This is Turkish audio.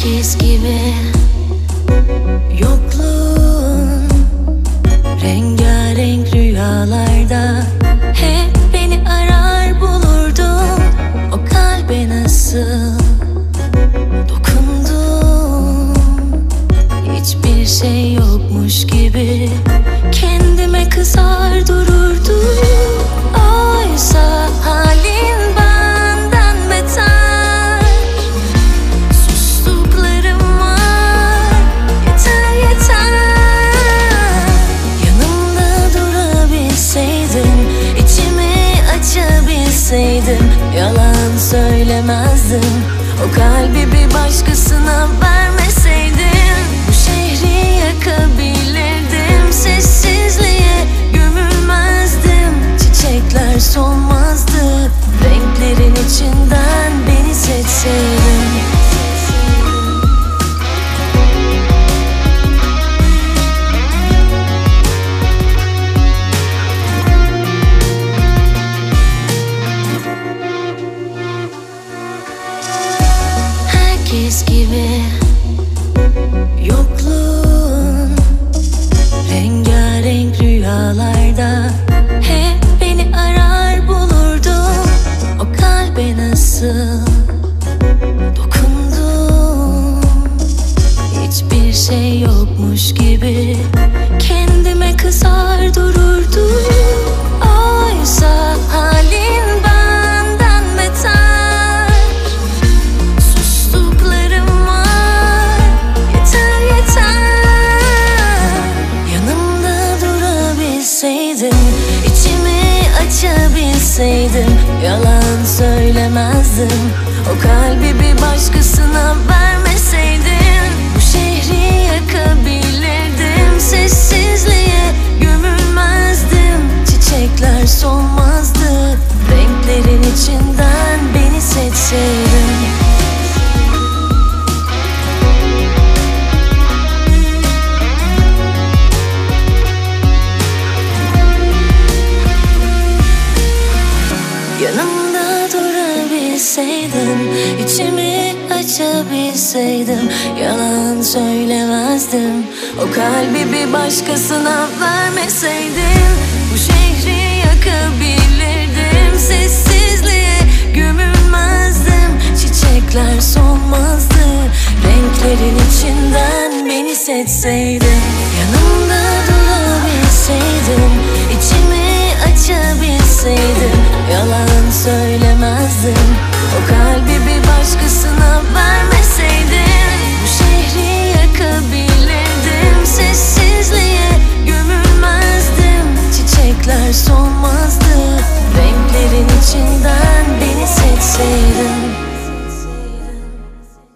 herkes gibi yokluğun rengarenk rüyalarda hep beni arar bulurdun. O kalbe nasıl dokundum, hiçbir şey yokmuş gibi kendime kızar dururdum. Oysa halin benden beter, sustuklarım var, yeter yeter. Yanımda durabilseydim, içimi açabilseydim, yalan söylemezdim. O kalbi bir başkasına vermeseydim, bu şehri yakabilirdim. Sessizliğe gömülmezdim, çiçekler solmazdı. Renklerin içinden beni seçseydin. Herkes gibi yokluğun rengarenk rüyalarda hep beni arar bulurdun. O kalbe nasıl dokundum, hiçbir şey yokmuş gibi kendime kızar dururdum. Oysa halin benden beter, sustuklarım var, yeter yeter. Yanımda durabilseydim, içimi açabilseydim, yalan söylemezdim. O kalbi bir başkasına vermeseydim, bu şehri yakabilirdim. Sessizliğe gömülmezdim, çiçekler solmazdı. Renklerin içinden beni seçseydin. Yanımda durabilseydim, içimi açabilseydim, yalan söylemezdim. O kalbi bir başkasına vermeseydim, bu şehri yakabilirdim. Sessizliğe gömülmezdim, çiçekler solmazdı. Renklerin içinden beni seçseydin. Yanımda durabilseydim, içimi açabilseydim, yalan söylemezdim. O kalbi bir başkasına vermeseydim, bu şehri yakabilirdim. Sessizliğe gömülmezdim, çiçekler solmazdı. Renklerin içinden beni seçseydin.